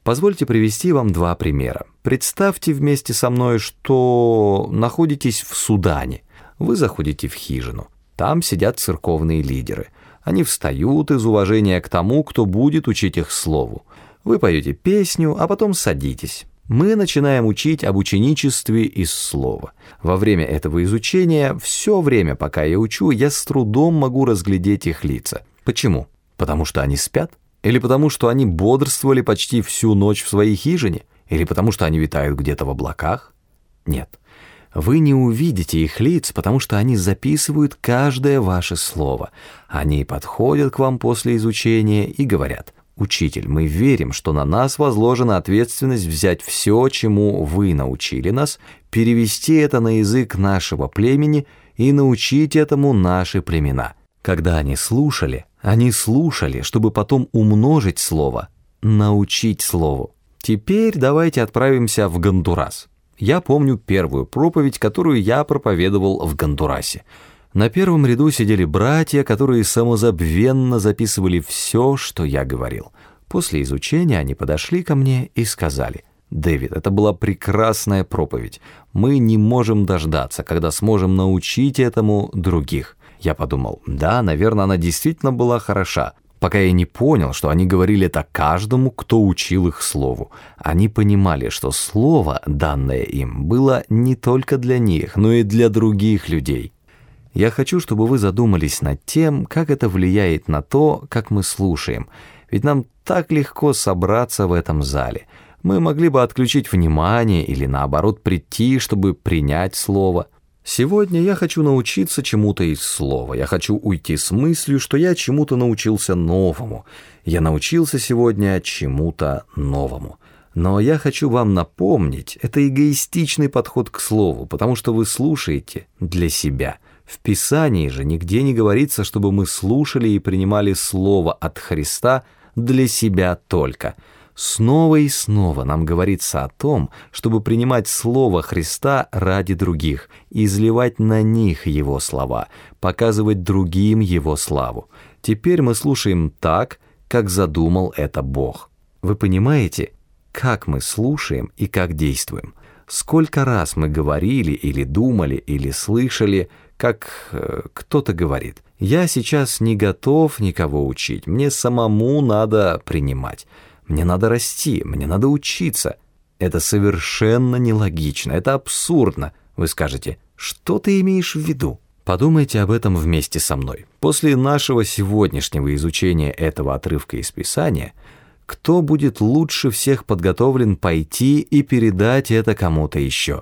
Позвольте привести вам два примера. Представьте вместе со мной, что находитесь в Судане. Вы заходите в хижину. Там сидят церковные лидеры. Они встают из уважения к тому, кто будет учить их слову. Вы поете песню, а потом садитесь. Мы начинаем учить об ученичестве из слова. Во время этого изучения, все время, пока я учу, я с трудом могу разглядеть их лица. Почему? Потому что они спят? Или потому что они бодрствовали почти всю ночь в своей хижине? Или потому что они витают где-то в облаках? Нет. Вы не увидите их лиц, потому что они записывают каждое ваше слово. Они подходят к вам после изучения и говорят: «Учитель, мы верим, что на нас возложена ответственность взять все, чему вы научили нас, перевести это на язык нашего племени и научить этому наши племена». Когда они слушали, чтобы потом умножить слово, научить слову. Теперь давайте отправимся в Гондурас. Я помню первую проповедь, которую я проповедовал в Гондурасе. На первом ряду сидели братья, которые самозабвенно записывали все, что я говорил. После изучения они подошли ко мне и сказали: «Дэвид, это была прекрасная проповедь. Мы не можем дождаться, когда сможем научить этому других». Я подумал: да, наверное, она действительно была хороша, пока я не понял, что они говорили это каждому, кто учил их слову. Они понимали, что слово, данное им, было не только для них, но и для других людей. Я хочу, чтобы вы задумались над тем, как это влияет на то, как мы слушаем. Ведь нам так легко собраться в этом зале. Мы могли бы отключить внимание или, наоборот, прийти, чтобы принять слово. Сегодня я хочу научиться чему-то из слова. Я хочу уйти с мыслью, что я чему-то научился новому. Я научился сегодня чему-то новому. Но я хочу вам напомнить, это эгоистичный подход к слову, потому что вы слушаете для себя. В Писании же нигде не говорится, чтобы мы слушали и принимали слово от Христа для себя только. Снова и снова нам говорится о том, чтобы принимать слово Христа ради других, изливать на них Его слова, показывать другим Его славу. Теперь мы слушаем так, как задумал это Бог. Вы понимаете, как мы слушаем и как действуем? Сколько раз мы говорили или думали или слышали, как кто-то говорит: «Я сейчас не готов никого учить, мне самому надо принимать». Мне надо расти, мне надо учиться. Это совершенно нелогично, это абсурдно. Вы скажете: что ты имеешь в виду? Подумайте об этом вместе со мной. После нашего сегодняшнего изучения этого отрывка из Писания, кто будет лучше всех подготовлен пойти и передать это кому-то еще?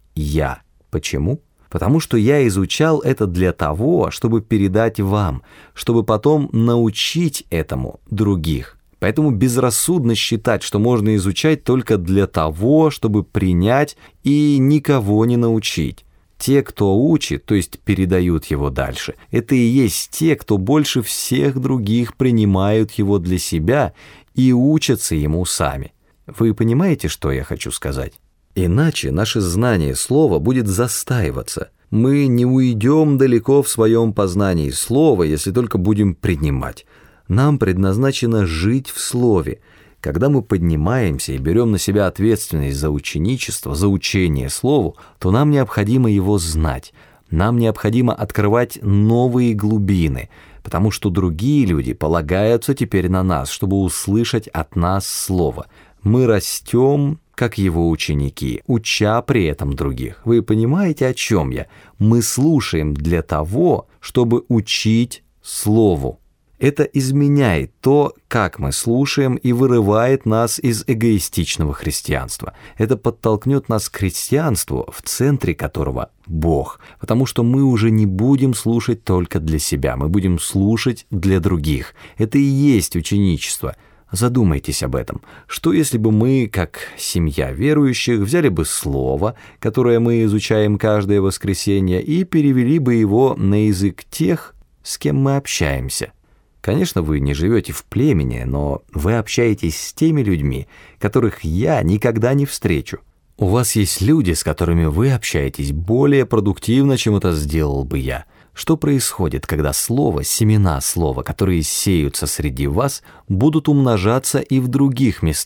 Я. Почему? Потому что я изучал это для того, чтобы передать вам, чтобы потом научить этому других. Поэтому безрассудно считать, что можно изучать только для того, чтобы принять и никого не научить. Те, кто учит, то есть передают его дальше, это и есть те, кто больше всех других принимают его для себя и учатся ему сами. Вы понимаете, что я хочу сказать? Иначе наше знание слова будет застаиваться. Мы не уйдем далеко в своем познании слова, если только будем принимать. Нам предназначено жить в слове. Когда мы поднимаемся и берем на себя ответственность за ученичество, за учение слову, то нам необходимо его знать. Нам необходимо открывать новые глубины, потому что другие люди полагаются теперь на нас, чтобы услышать от нас слово. Мы растем, как его ученики, уча при этом других. Вы понимаете, о чем я? Мы слушаем для того, чтобы учить слову. Это изменяет то, как мы слушаем, и вырывает нас из эгоистичного христианства. Это подтолкнет нас к христианству, в центре которого Бог, потому что мы уже не будем слушать только для себя, мы будем слушать для других. Это и есть ученичество. Задумайтесь об этом. Что если бы мы, как семья верующих, взяли бы слово, которое мы изучаем каждое воскресенье, и перевели бы его на язык тех, с кем мы общаемся? Конечно, вы не живете в племени, но вы общаетесь с теми людьми, которых я никогда не встречу. У вас есть люди, с которыми вы общаетесь более продуктивно, чем это сделал бы я. Что происходит, когда слово, семена слова, которые сеются среди вас, будут умножаться и в других местах?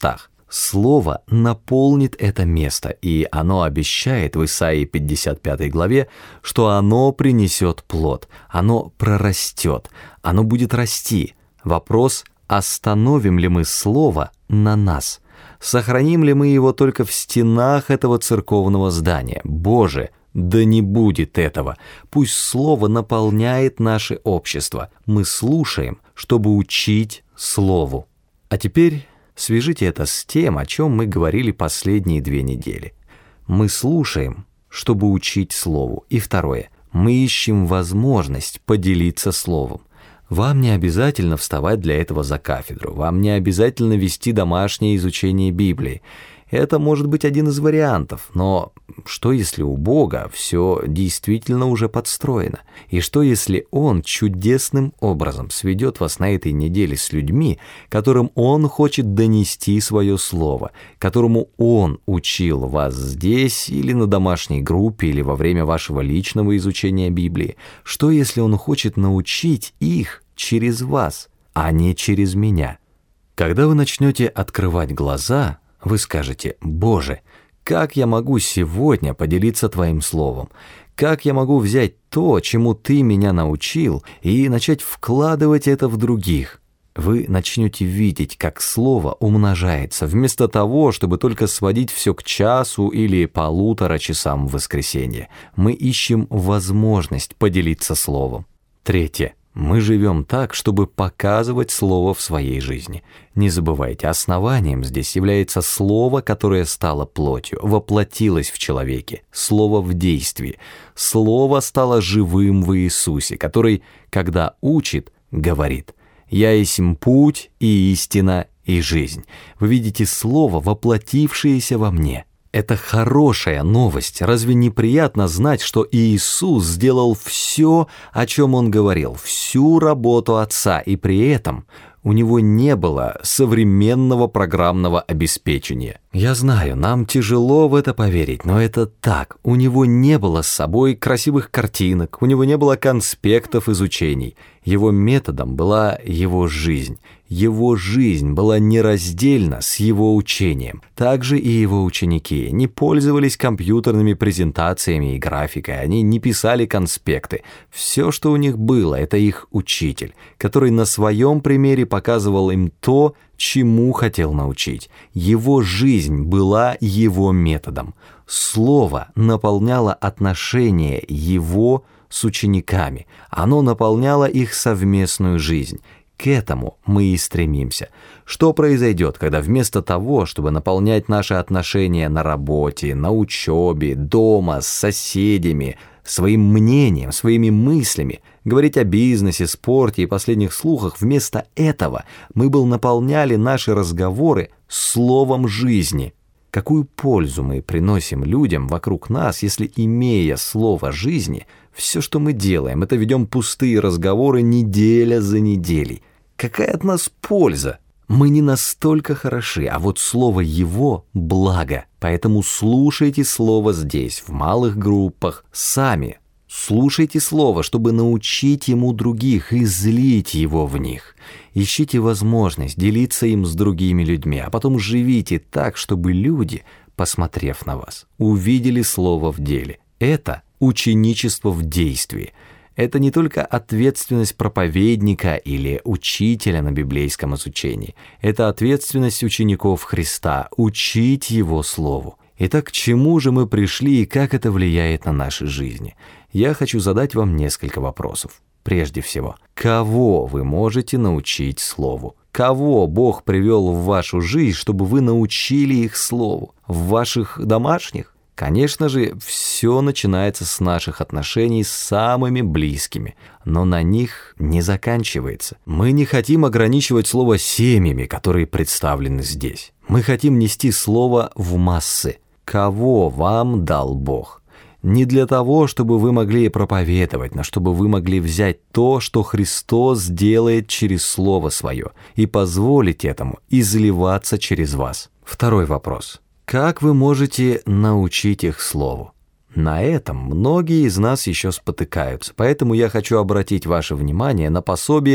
Слово наполнит это место, и оно обещает в Исаии 55 главе, что оно принесет плод, оно прорастет, оно будет расти. Вопрос, остановим ли мы Слово на нас? Сохраним ли мы его только в стенах этого церковного здания? Боже, да не будет этого. Пусть Слово наполняет наше общество. Мы слушаем, чтобы учить Слову. А теперь свяжите это с тем, о чем мы говорили последние 2 недели. Мы слушаем, чтобы учить Слову. И второе. Мы ищем возможность поделиться Словом. Вам не обязательно вставать для этого за кафедру. Вам не обязательно вести домашнее изучение Библии. Это может быть один из вариантов, но что если у Бога все действительно уже подстроено? И что если Он чудесным образом сведет вас на этой неделе с людьми, которым Он хочет донести свое слово, которому Он учил вас здесь или на домашней группе, или во время вашего личного изучения Библии? Что если Он хочет научить их через вас, а не через меня? Когда вы начнете открывать глаза, вы скажете: «Боже, как я могу сегодня поделиться Твоим Словом? Как я могу взять то, чему Ты меня научил, и начать вкладывать это в других?» Вы начнете видеть, как Слово умножается, вместо того, чтобы только сводить все к часу или 1,5 часам в воскресенье. Мы ищем возможность поделиться Словом. Третье. Мы живем так, чтобы показывать Слово в своей жизни. Не забывайте, основанием здесь является Слово, которое стало плотью, воплотилось в человеке, Слово в действии. Слово стало живым в Иисусе, который, когда учит, говорит: «Я есмь путь и истина и жизнь». Вы видите Слово, воплотившееся во мне. Это хорошая новость. Разве не приятно знать, что Иисус сделал все, о чем Он говорил, всю работу Отца, и при этом у Него не было современного программного обеспечения? Я знаю, нам тяжело в это поверить, но это так. У Него не было с собой красивых картинок, у Него не было конспектов изучений. Его методом была Его жизнь. Его жизнь была нераздельна с Его учением. Также и Его ученики не пользовались компьютерными презентациями и графикой, они не писали конспекты. Все, что у них было, это их учитель, который на своем примере показывал им то, чему хотел научить. Его жизнь была Его методом. Слово наполняло отношения Его с учениками. Оно наполняло их совместную жизнь. К этому мы и стремимся. Что произойдет, когда вместо того, чтобы наполнять наши отношения на работе, на учебе, дома, с соседями, своим мнением, своими мыслями, говорить о бизнесе, спорте и последних слухах, вместо этого мы бы наполняли наши разговоры словом жизни? Какую пользу мы приносим людям вокруг нас, если, имея слово жизни, все, что мы делаем, это ведем пустые разговоры неделя за неделей? Какая от нас польза? Мы не настолько хороши, а вот слово Его – благо. Поэтому слушайте слово здесь, в малых группах, сами. Слушайте слово, чтобы научить ему других и злить его в них. Ищите возможность делиться им с другими людьми, а потом живите так, чтобы люди, посмотрев на вас, увидели слово в деле. Это ученичество в действии. Это не только ответственность проповедника или учителя на библейском изучении. Это ответственность учеников Христа – учить Его Слову. Итак, к чему же мы пришли и как это влияет на наши жизни? Я хочу задать вам несколько вопросов. Прежде всего, кого вы можете научить Слову? Кого Бог привел в вашу жизнь, чтобы вы научили их Слову? В ваших домашних? Конечно же, все начинается с наших отношений с самыми близкими, но на них не заканчивается. Мы не хотим ограничивать слово семьями, которые представлены здесь. Мы хотим нести слово в массы. Кого вам дал Бог? Не для того, чтобы вы могли проповедовать, но чтобы вы могли взять то, что Христос делает через Слово Свое, и позволить этому изливаться через вас. Второй вопрос. Как вы можете научить их Слову? На этом многие из нас еще спотыкаются, поэтому я хочу обратить ваше внимание на пособие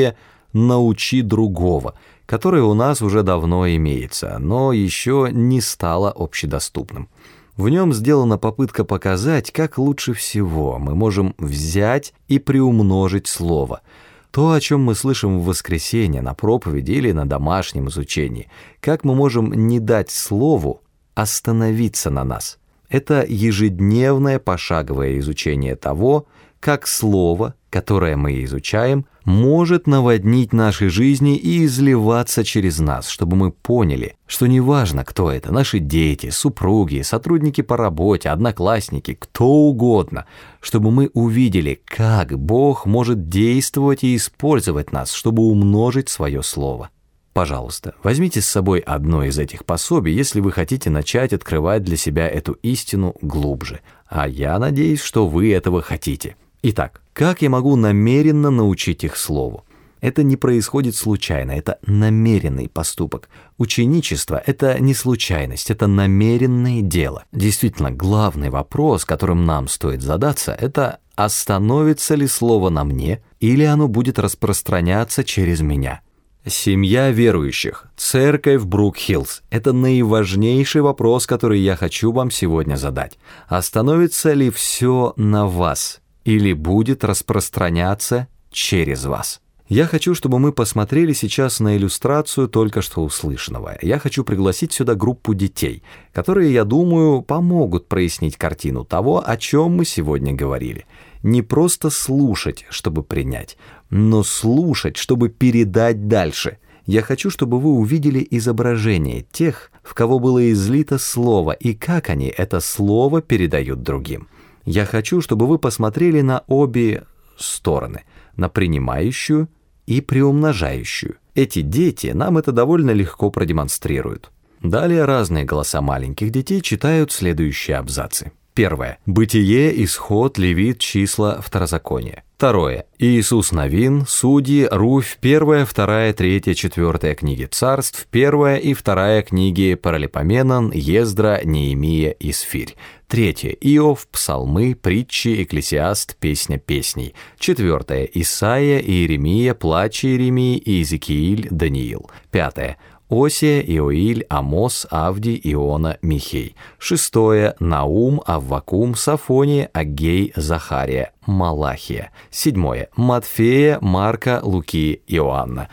«научи другого», которое у нас уже давно имеется, но еще не стало общедоступным. В нем сделана попытка показать, как лучше всего мы можем взять и приумножить слово. То, о чем мы слышим в воскресенье на проповеди или на домашнем изучении, как мы можем не дать слову остановиться на нас. Это ежедневное пошаговое изучение того, как слово, которое мы изучаем, может наводнить наши жизни и изливаться через нас, чтобы мы поняли, что неважно, кто это, наши дети, супруги, сотрудники по работе, одноклассники, кто угодно, чтобы мы увидели, как Бог может действовать и использовать нас, чтобы умножить свое слово. Пожалуйста, возьмите с собой одно из этих пособий, если вы хотите начать открывать для себя эту истину глубже. А я надеюсь, что вы этого хотите. Итак, как я могу намеренно научить их слову? Это не происходит случайно, это намеренный поступок. Ученичество – это не случайность, это намеренное дело. Действительно, главный вопрос, которым нам стоит задаться, это остановится ли слово на мне, или оно будет распространяться через меня. Семья верующих, церковь Брук-Хиллз – это наиважнейший вопрос, который я хочу вам сегодня задать. Остановится ли все на вас, или будет распространяться через вас? Я хочу, чтобы мы посмотрели сейчас на иллюстрацию только что услышанного. Я хочу пригласить сюда группу детей, которые, я думаю, помогут прояснить картину того, о чем мы сегодня говорили. Не просто слушать, чтобы принять, но слушать, чтобы передать дальше. Я хочу, чтобы вы увидели изображение тех, в кого было излито слово, и как они это слово передают другим. Я хочу, чтобы вы посмотрели на обе стороны, на принимающую и приумножающую. Эти дети нам это довольно легко продемонстрируют. Далее разные голоса маленьких детей читают следующие абзацы. Первое. Бытие, Исход, Левит, Числа, Второзаконие. Второе. Иисус Навин, Судьи, Руфь, 1, 2, 3, 4 книги Царств, 1 и 2 книги Паралипоменон, Ездра, Неемия и Сфирь. Третье. Иов, Псалмы, Притчи, Экклесиаст, Песня песней. 4. Исаия, Иеремия, Плач Иеремии, Иезекииль, Даниил. 5. Осия, Иоиль, Амос, Авдий, Иона, Михей. 6. Наум, Аввакум, Сафония, Аггей, Захария, Малахия. 7. Матфея, Марка, Луки, Иоанна.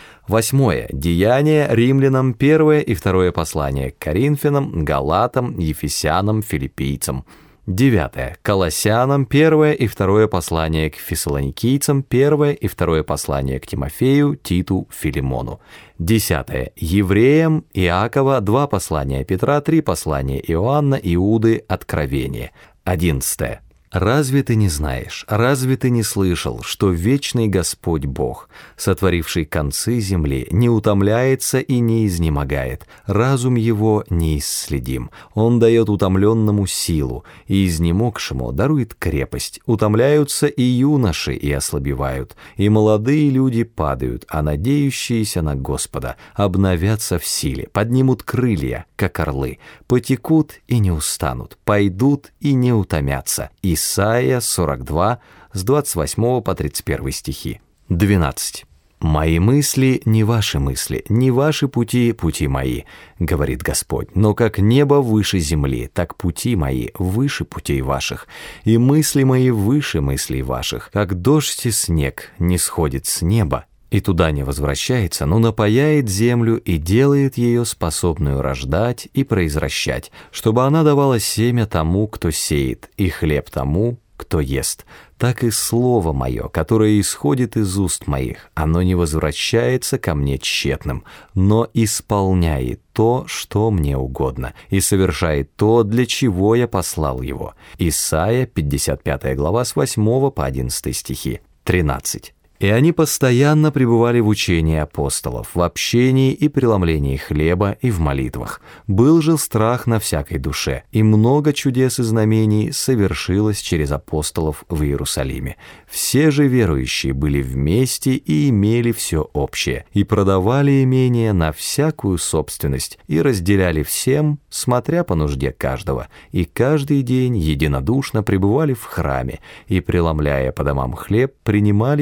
8. Деяния Римлянам, 1 и 2 послание к Коринфянам, Галатам, Ефесянам, Филиппийцам. 9. Колоссянам, 1 и 2 послание к Фессалоникийцам, 1 и 2 послание к Тимофею, Титу, Филимону. 10. Евреям, Иакова, 2 послания Петра, 3 послания Иоанна, Иуды, Откровение. 11. Разве ты не знаешь, разве ты не слышал, что вечный Господь Бог, сотворивший концы земли, не утомляется и не изнемогает, разум его неисследим, он дает утомленному силу, и изнемогшему дарует крепость, утомляются и юноши и ослабевают, и молодые люди падают, а надеющиеся на Господа обновятся в силе, поднимут крылья, как орлы, потекут и не устанут, пойдут и не утомятся». Исайя 42, с 28 по 31 стихи. 12. «Мои мысли не ваши мысли, не ваши пути пути мои, говорит Господь, но как небо выше земли, так пути мои выше путей ваших, и мысли мои выше мыслей ваших, как дождь и снег не сходит с неба и туда не возвращается, но напояет землю и делает ее способную рождать и произращать, чтобы она давала семя тому, кто сеет, и хлеб тому, кто ест. Так и слово мое, которое исходит из уст моих, оно не возвращается ко мне тщетным, но исполняет то, что мне угодно, и совершает то, для чего я послал его». Исайя 55 глава с 8 по 11 стихи. 13. «И они постоянно пребывали в учении апостолов, в общении и преломлении хлеба и в молитвах. Был же страх на всякой душе, и много чудес и знамений совершилось через апостолов в Иерусалиме. Все же верующие были вместе и имели все общее, и продавали имение на всякую собственность, и разделяли всем, смотря по нужде каждого, и каждый день единодушно пребывали в храме, и, преломляя по домам хлеб, принимали пищу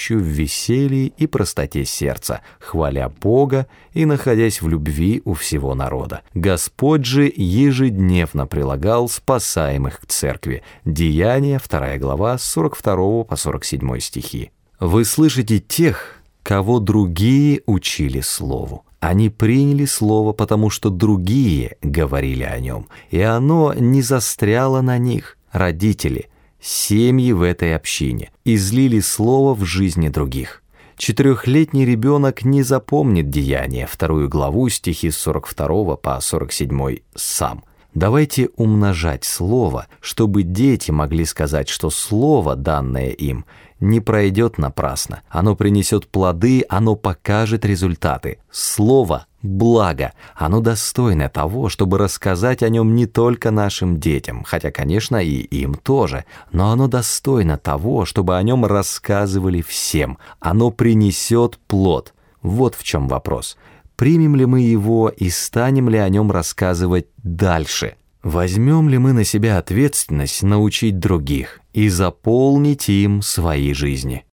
пищу в веселье и простоте сердца, хваля Бога и находясь в любви у всего народа. Господь же ежедневно прилагал спасаемых к церкви. Деяния, 2 глава, с 42 по 47 стихи. Вы слышите тех, кого другие учили слову. Они приняли слово, потому что другие говорили о нем, и оно не застряло на них. Родители, семьи в этой общине излили слово в жизни других. 4-летний ребенок не запомнит Деяния, 2 главу, стихи с 42 по 47 сам. Давайте умножать слово, чтобы дети могли сказать, что слово, данное им, не пройдет напрасно. Оно принесет плоды, оно покажет результаты. Слово – благо, оно достойно того, чтобы рассказать о нем не только нашим детям, хотя, конечно, и им тоже, но оно достойно того, чтобы о нем рассказывали всем. Оно принесет плод. Вот в чем вопрос. Примем ли мы его и станем ли о нем рассказывать дальше? Возьмем ли мы на себя ответственность научить других и заполнить им свои жизни?